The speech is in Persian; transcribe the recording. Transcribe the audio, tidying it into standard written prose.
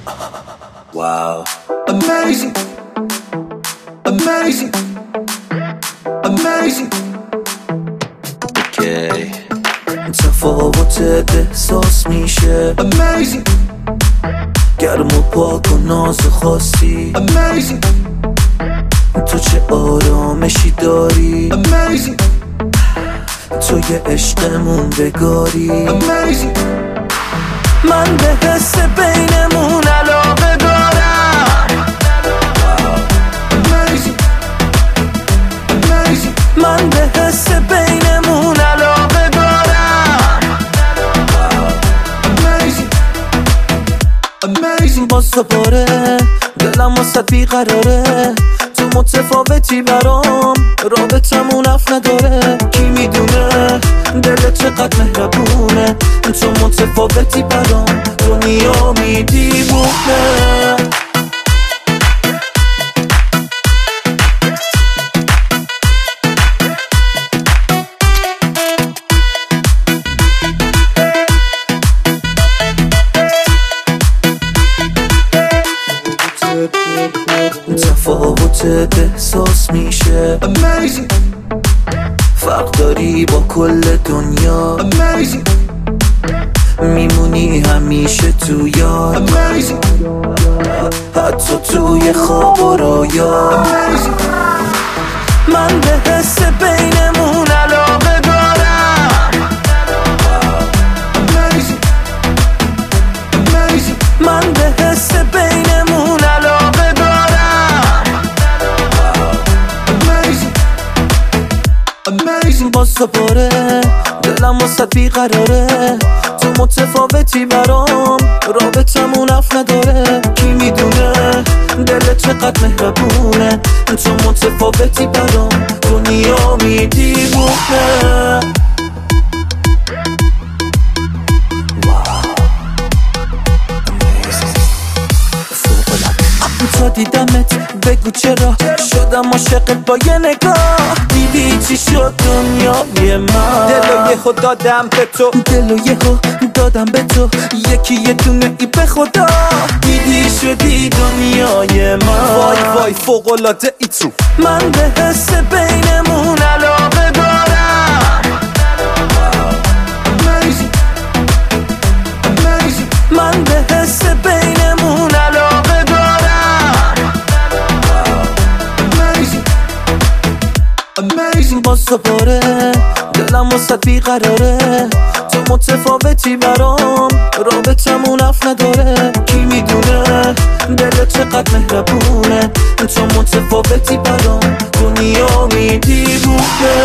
Wow. Amazing. Amazing. Amazing. Okay. تفاوتت احساس میشه. Amazing. گرم و پاک و ناز خاصی. Amazing. تو چه آرامشی داری. Amazing. تو یه عشق موندگاری. Amazing. من به حس بینمون علاقه دارم. Amazing. Amazing. من به حس بینمون علاقه دارم. Amazing. Amazing. باز دوباره دلم واسه بیقراره، تو متفاوتی برام، رابطمون اف نداره. کی میدونه دلت چقدر مهربونه، تو متفاوتی برام، دنیا میدیمونه. تفاوتت احساس میشه. Amazing. فرق داری با کل دنیا. Amazing. میمونی همیشه تو یاد. Amazing. حتی توی خواب و رویا. Amazing. من به حس بینمون علاقه دارم. Amazing. Amazing. من به حس بینمون علاقه دارم. Amazing. Amazing. باز دوباره دلم واسه بیقراره، تو متفاوتی برام، رابطمون اف نداره. کی میدونه دلت چقدر مهربونه، تو متفاوتی برام، دنیا میدیمونه. تا دیدمت بگو چرا شدم عاشقت با یه نگاه. دیدی چی شد دنیای من، دلو یهو دادم به تو، دلو یهو دادم به تو، یکی یه دونه ای به خدا. دیدی شدی دنیای من، وای وای فوق‌العاده ای تو. من به حس بینمون علاقه دارم. Amazing. Amazing. من به حس بینمون علاقه دارم. Amazing. Amazing. باز دوباره دلم واسه بیقراره، تو متفاوتی برام، رابطمون اف نداره. کی میدونه دلت چقدر مهربونه، تو متفاوتی برام، دنیا میدیمونه.